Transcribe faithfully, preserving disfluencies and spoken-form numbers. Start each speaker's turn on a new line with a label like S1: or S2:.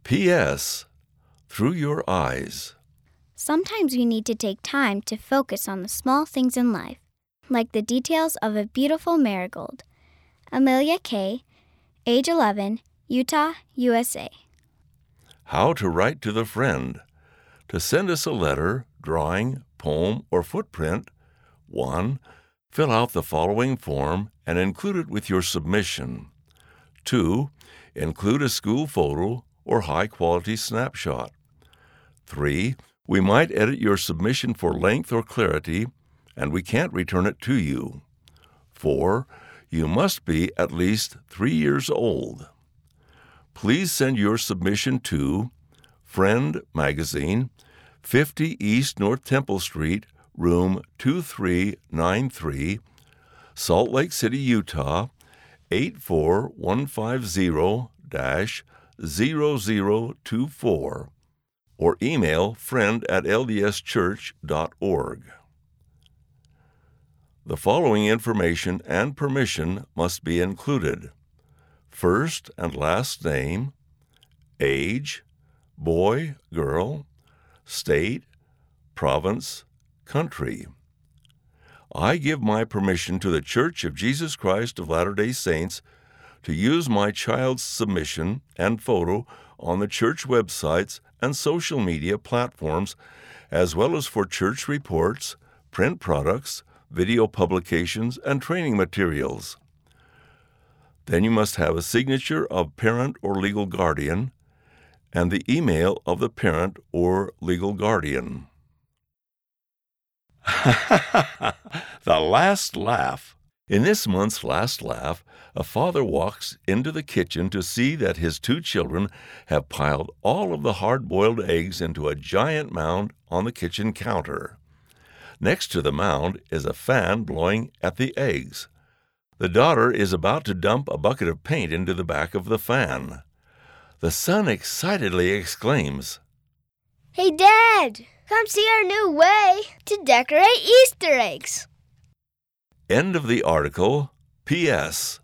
S1: P S. Through your eyes.
S2: Sometimes we need to take time to focus on the small things in life, like the details of a beautiful marigold. Amelia Kay, age eleven, Utah, U S A.
S1: How to write to the friend. To send us a letter, drawing, poem, or footprint, one. Fill out the following form and include it with your submission. two. Include a school photo or high-quality snapshot. three. We might edit your submission for length or clarity, and we can't return it to you. four. You must be at least three years old. Please send your submission to Friend Magazine, fifty East North Temple Street, room two three nine three, Salt Lake City, Utah, eight four one five zero dash zero zero two four, or email friend at l d s church dot org. The following information and permission must be included: first and last name, age, boy, girl, state, province, country. I give my permission to the Church of Jesus Christ of Latter-day Saints to use my child's submission and photo on the church websites and social media platforms, as well as for church reports, print products, video publications, and training materials. Then you must have a signature of parent or legal guardian and the email of the parent or legal guardian. The last laugh. In this month's last laugh, a father walks into the kitchen to see that his two children have piled all of the hard-boiled eggs into a giant mound on the kitchen counter. Next to the mound is a fan blowing at the eggs. The daughter is about to dump a bucket of paint into the back of the fan. The son excitedly exclaims,
S3: "Hey, Dad! Come see our new way to decorate Easter eggs."
S1: End of the article. P S.